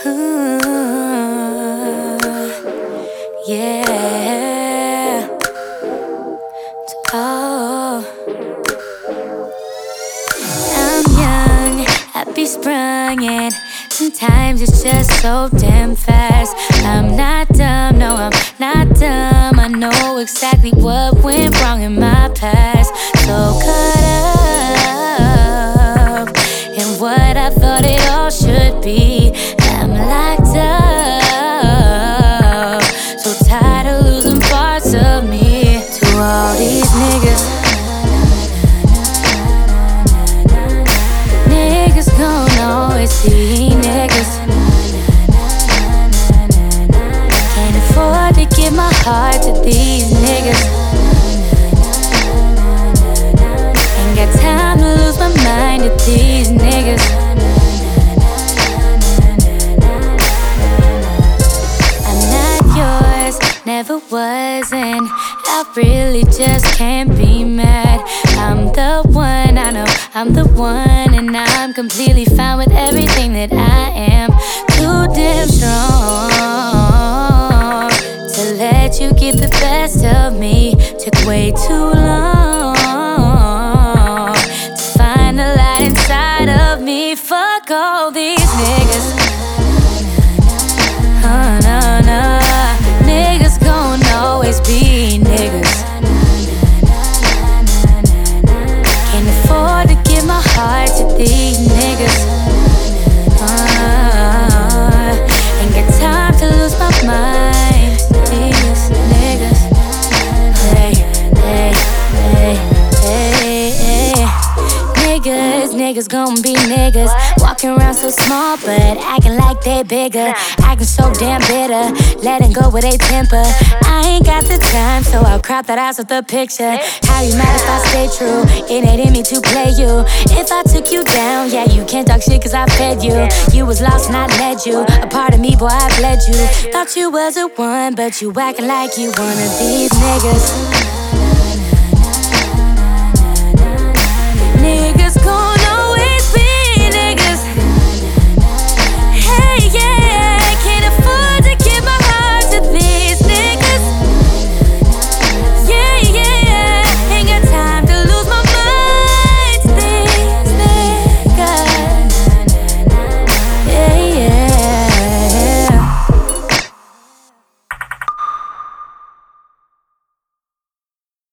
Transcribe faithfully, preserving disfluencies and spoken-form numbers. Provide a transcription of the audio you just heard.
Ooh, yeah. Oh, I'm young, happy sprung, and sometimes it's just so damn fast. I'm not dumb, no, I'm not dumb. I know exactly what went wrong in my past. So caught up in what I thought it all should be. I'm locked up, so tired of losing parts of me to all these niggas. Niggas gon' always be niggas. Can't afford to give my heart to these niggas. Ain't got time to lose my mind to these niggas. I'm not yours, never was, and I really just can't be mad. I'm the one, I know I'm the one, and I'm completely fine with everything that I am. Too damn strong to let you get the best of me. Took way too long to find the light inside of me. Fuck all these niggas. Oh, no, no. Niggas gon' always be niggas. Can't afford to give my heart to these niggas. uh, Ain't got time to lose my mind to these niggas. Hey, hey, hey, hey, hey. Niggas, niggas gon' be niggas. Walking around so small, but acting like they bigger. Acting so damn bitter, letting go with they temper. I ain't got the time, so I'll crop that ass with the picture. How you mad if I stay true? It ain't in me to play you. If I took you down, yeah, you can't talk shit cause I fed you. You was lost and I led you. A part of me, boy, I bled you. Thought you was a one, but you acting like you one of these niggas.